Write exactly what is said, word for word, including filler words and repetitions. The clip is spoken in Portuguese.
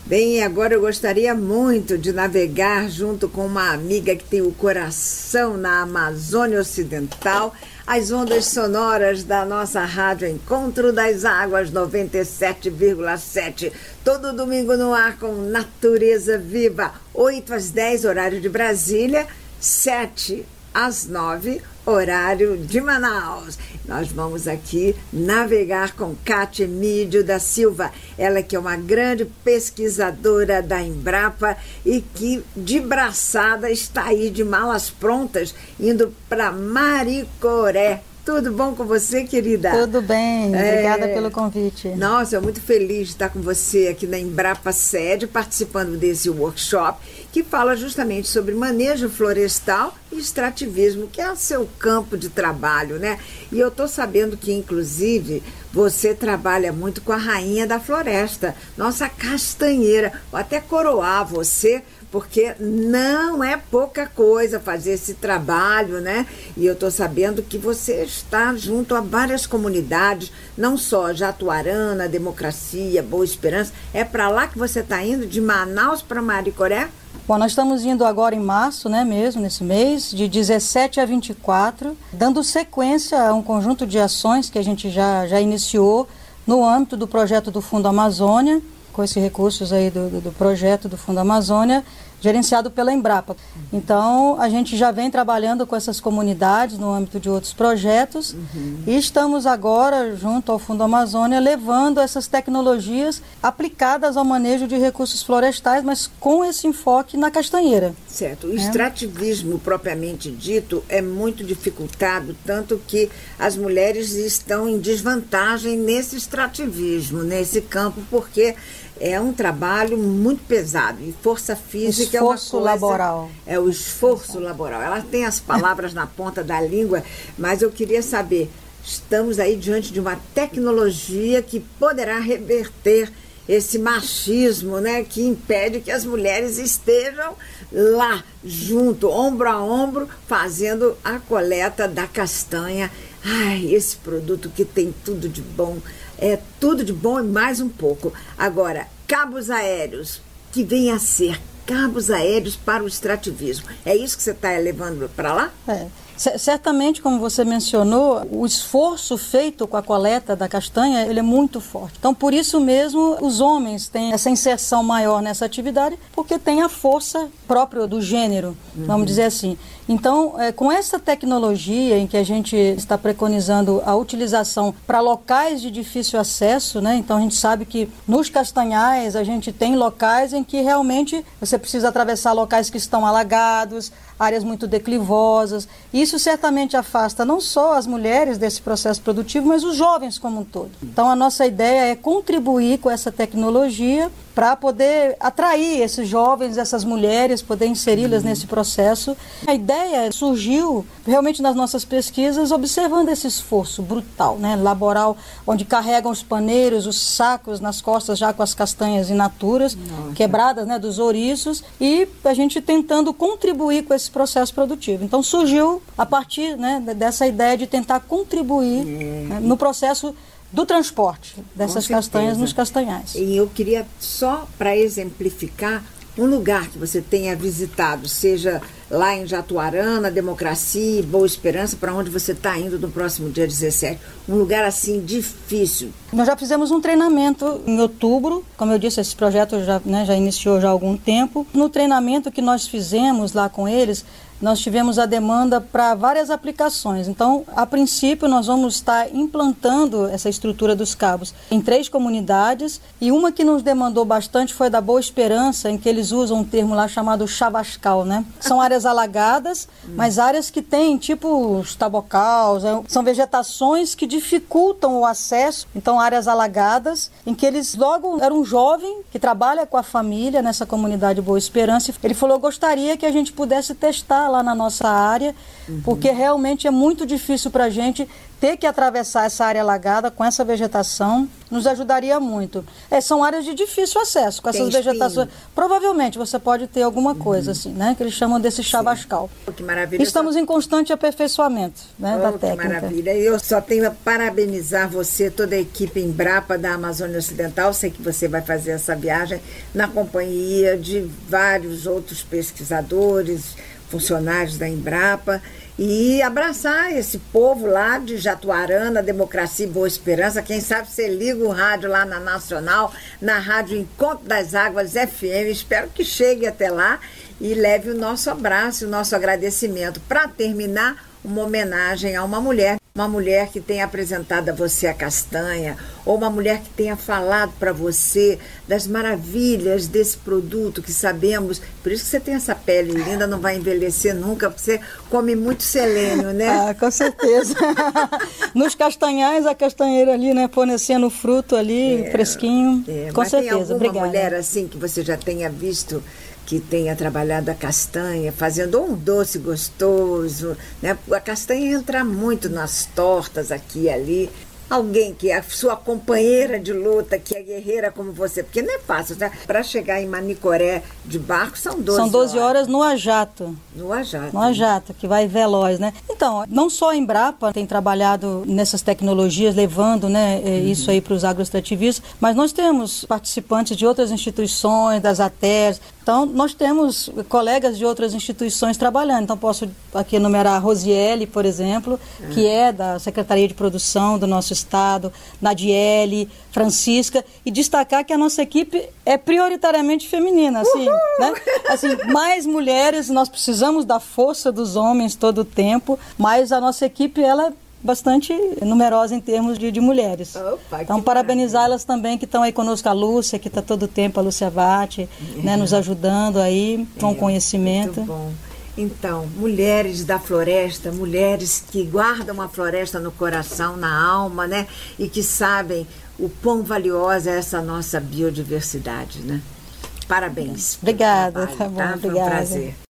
Bem, agora eu gostaria muito de navegar junto com uma amiga que tem o coração na Amazônia Ocidental, as ondas sonoras da nossa rádio Encontro das Águas noventa e sete vírgula sete, todo domingo no ar com Natureza Viva, oito às dez, horário de Brasília, sete às nove, horário de Manaus. Nós vamos aqui navegar com Cátia Emídio da Silva, ela que é uma grande pesquisadora da Embrapa e que de braçada está aí de malas prontas indo para Maricoré. Tudo bom com você, querida? Tudo bem, obrigada é... pelo convite. Nossa, eu muito feliz de estar com você aqui na Embrapa Sede, participando desse workshop, que fala justamente sobre manejo florestal e extrativismo, que é o seu campo de trabalho, né? E eu estou sabendo que, inclusive, você trabalha muito com a rainha da floresta, nossa castanheira. Vou até coroar você, porque não é pouca coisa fazer esse trabalho, né? E eu estou sabendo que você está junto a várias comunidades, não só Jatuarana, Democracia, Boa Esperança. É para lá que você está indo, de Manaus para Maricoré? Bom, nós estamos indo agora em março, né, mesmo, nesse mês, de dezessete a vinte e quatro, dando sequência a um conjunto de ações que a gente já, já iniciou no âmbito do projeto do Fundo Amazônia, com esses recursos aí do, do, do projeto do Fundo Amazônia, gerenciado pela Embrapa. Então, a gente já vem trabalhando com essas comunidades no âmbito de outros projetos, uhum. E estamos agora, junto ao Fundo Amazônia, levando essas tecnologias aplicadas ao manejo de recursos florestais, mas com esse enfoque na castanheira. Certo. O extrativismo, propriamente dito, é muito dificultado, tanto que as mulheres estão em desvantagem nesse extrativismo, nesse campo, porque é um trabalho muito pesado e força física esforço é uma coisa, laboral. É o esforço laboral. Ela tem as palavras na ponta da língua, mas eu queria saber, estamos aí diante de uma tecnologia que poderá reverter esse machismo, né, que impede que as mulheres estejam lá, junto, ombro a ombro, fazendo a coleta da castanha. Ai, esse produto que tem tudo de bom. É tudo de bom e mais um pouco. Agora, cabos aéreos, que vem a ser cabos aéreos para o extrativismo. É isso que você está levando para lá? É. C- certamente, como você mencionou, o esforço feito com a coleta da castanha, ele é muito forte. Então, por isso mesmo, os homens têm essa inserção maior nessa atividade, porque tem a força própria do gênero, uhum. Vamos dizer assim. Então, é, com essa tecnologia em que a gente está preconizando a utilização para locais de difícil acesso, né? Então a gente sabe que nos castanhais a gente tem locais em que realmente você precisa atravessar locais que estão alagados, áreas muito declivosas. Isso certamente afasta não só as mulheres desse processo produtivo, mas os jovens como um todo. Então a nossa ideia é contribuir com essa tecnologia para poder atrair esses jovens, essas mulheres, poder inseri-las uhum. nesse processo. A ideia surgiu realmente nas nossas pesquisas, observando esse esforço brutal, né, laboral, onde carregam os paneiros, os sacos nas costas já com as castanhas in naturas, Nossa. quebradas, né, dos ouriços, e a gente tentando contribuir com esse processo produtivo. Então surgiu a partir, né, dessa ideia de tentar contribuir é. né, no processo do transporte dessas castanhas nos castanhais. E eu queria, só para exemplificar, um lugar que você tenha visitado, seja lá em Jatuarana, Democracia, Boa Esperança, para onde você está indo no próximo dia dezessete, um lugar assim difícil. Nós já fizemos um treinamento em outubro, como eu disse, esse projeto já, né, já iniciou já há algum tempo. No treinamento que nós fizemos lá com eles, nós tivemos a demanda para várias aplicações. Então, a princípio, nós vamos estar implantando essa estrutura dos cabos em três comunidades, e uma que nos demandou bastante foi da Boa Esperança, em que eles usam um termo lá chamado chavascal, né? São áreas alagadas, mas áreas que têm tipo os tabocaus, são vegetações que dificultam o acesso. Então, áreas alagadas, em que eles logo, era um jovem que trabalha com a família nessa comunidade Boa Esperança, ele falou, gostaria que a gente pudesse testar lá na nossa área, uhum. porque realmente é muito difícil para a gente ter que atravessar essa área alagada com essa vegetação nos ajudaria muito. É, são áreas de difícil acesso, com essas vegetações. Provavelmente você pode ter alguma coisa, uhum. assim, né? Que eles chamam desse chavascal. Oh, que maravilha. Estamos só... em constante aperfeiçoamento, né, oh, da que técnica. Maravilha. Eu só tenho a parabenizar você, toda a equipe Embrapa da Amazônia Ocidental. Sei que você vai fazer essa viagem na companhia de vários outros pesquisadores, funcionários da Embrapa, e abraçar esse povo lá de Jatuarana, Democracia e Boa Esperança. Quem sabe você liga o rádio lá na Nacional, na Rádio Encontro das Águas F M. Espero que chegue até lá e leve o nosso abraço e o nosso agradecimento. Para terminar, uma homenagem a uma mulher, uma mulher que tenha apresentado a você a castanha, ou uma mulher que tenha falado para você das maravilhas desse produto que sabemos. Por isso que você tem essa pele linda, não vai envelhecer nunca, porque você come muito selênio, né? Ah, com certeza. Nos castanhais, a castanheira ali, né, fornecendo fruto ali, é, fresquinho. É, com mas certeza. Tem alguma Obrigada. Mulher assim que você já tenha visto, que tenha trabalhado a castanha, fazendo um doce gostoso, né? A castanha entra muito nas tortas aqui e ali. Alguém que é a sua companheira de luta, que é guerreira como você, porque não é fácil, né? Para chegar em Manicoré de barco são doze horas. São doze horas no Ajato. No Ajato. No Ajato, que vai veloz, né? Então, não só a Embrapa tem trabalhado nessas tecnologias, levando, né, uhum. isso aí para os agroextrativistas, mas nós temos participantes de outras instituições, das A T E R. Então, nós temos colegas de outras instituições trabalhando. Então, posso aqui enumerar a Rosiele, por exemplo, uhum. que é da Secretaria de Produção do nosso estado, Nadiele, Francisca, e destacar que a nossa equipe é prioritariamente feminina, assim, né? Assim, mais mulheres, nós precisamos da força dos homens todo o tempo, mas a nossa equipe, ela é bastante numerosa em termos de, de mulheres. Opa, então, parabenizar elas também, que estão aí conosco, a Lúcia, que está todo o tempo, a Lúcia Vatti, é. né, nos ajudando aí com é, conhecimento. Muito bom. Então, mulheres da floresta, mulheres que guardam a floresta no coração, na alma, né? E que sabem o quão valiosa é essa nossa biodiversidade, né? Parabéns. Obrigada, trabalho, tá bom, tá? obrigada. Foi um prazer.